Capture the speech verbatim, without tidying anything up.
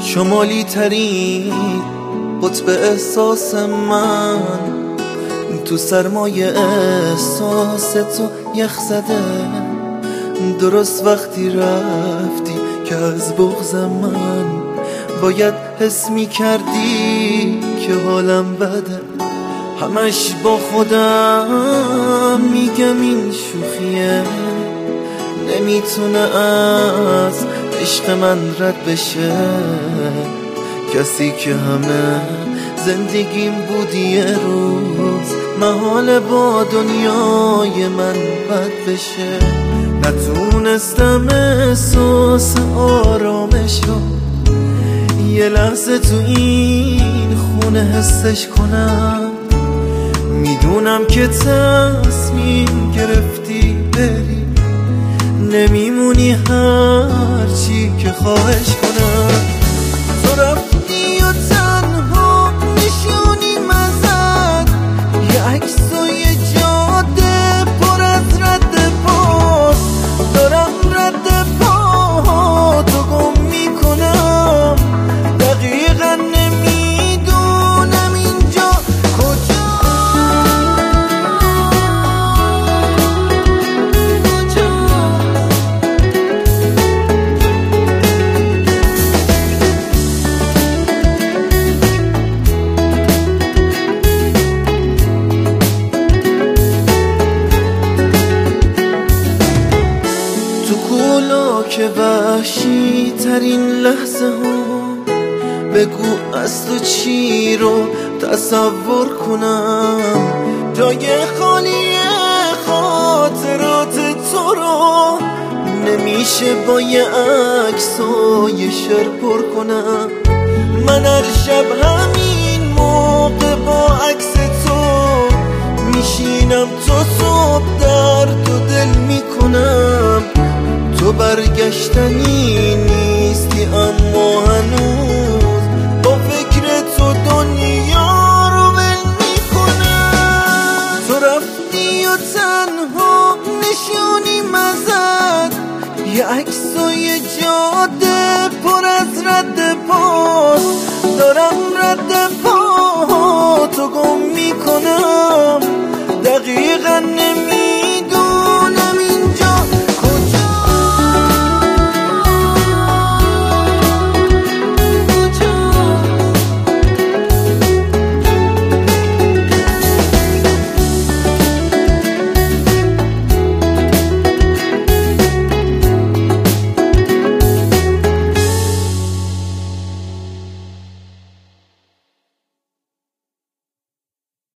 شمالی ترین قطب احساس من، تو سرمایه احساس تو یخ زده. درست وقتی رفتی که از بغض من باید حس می کردی که حالم بده. همش با خودم میگم این شوخیه، نمیتونه از عشق من رد بشه. کسی که همه زندگیم بود یه روز محال با دنیای من بد بشه. نتونستم احساس آرامشو یه لحظه تو این خونه حسش کنم. میدونم که تصمیم گرفتی بری، نمیمونی هرچی که خواهش کنم. تو رفتی و تنها نشونیم ازت، یه عکس و یه جاده پر از رد پا. دارم رد پا تو گم میکنم، دقیقا نمیدونم اینجا کجا. که وحشی ترین لحظه ها بگو از تو چی رو تصور کنم. جای خالی خاطرات تو رو نمیشه با یه عکس و یه شعر پر کنم. من هر شب همین موقع با عکس تو میشینم، تو صبح درد و دل میکنم. تو برگشتنی نیستی اما هنوز با فکر تو دنیا رو ول میکنم. تو رفتی و تنها نشونیم ازت، یه عکس و یه جاده پر از رد پا. دارم رد پا تو گم میکنم، دقیقا نمی